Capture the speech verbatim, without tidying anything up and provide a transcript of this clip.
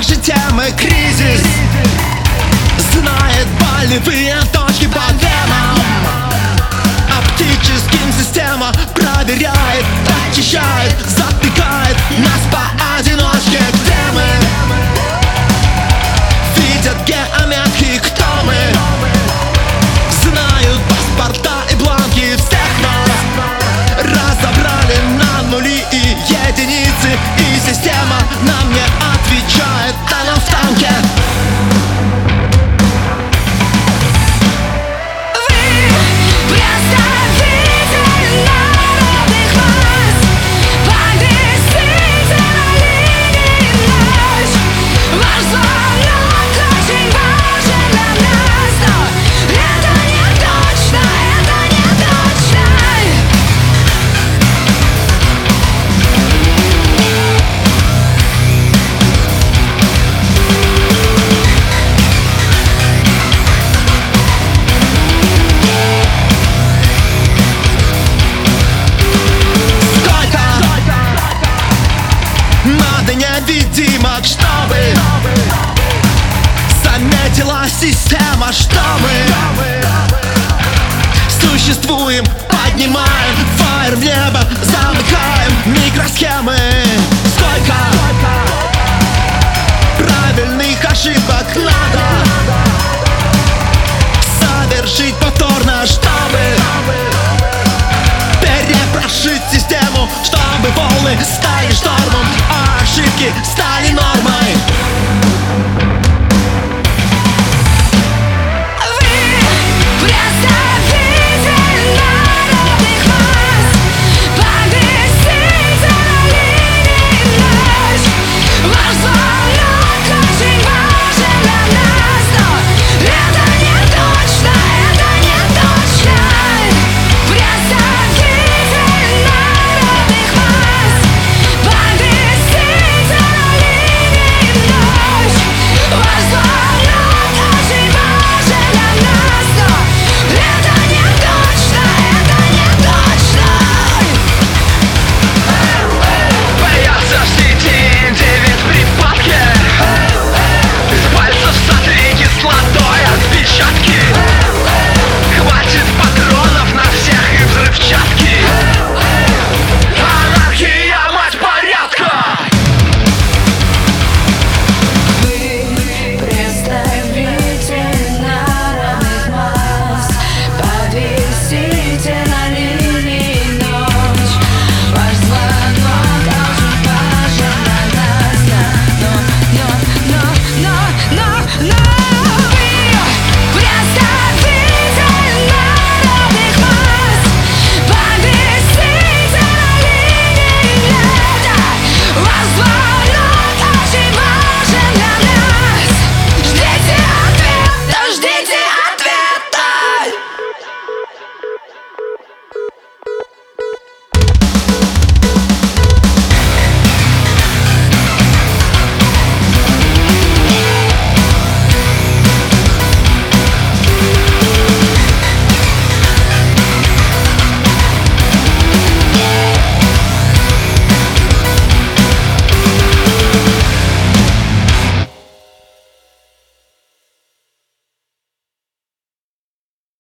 нашей темы кризис знает болевые точки по венам. Оптическим система проверяет, очищает, затыкает нас поодиночке. Где мы? Видят геометрии, кто мы? Знают паспорта и бланки всех нас. Разобрали на нули и единицы, и система нам не отвечает, она в танке. Невидимок, чтобы заметила система, что мы существуем, поднимаем фаер в небо, замыкаем микросхемы. Сколько правильных ошибок надо совершить повторно, чтобы перепрошить систему, чтобы волны стали штормом, а ошибки стали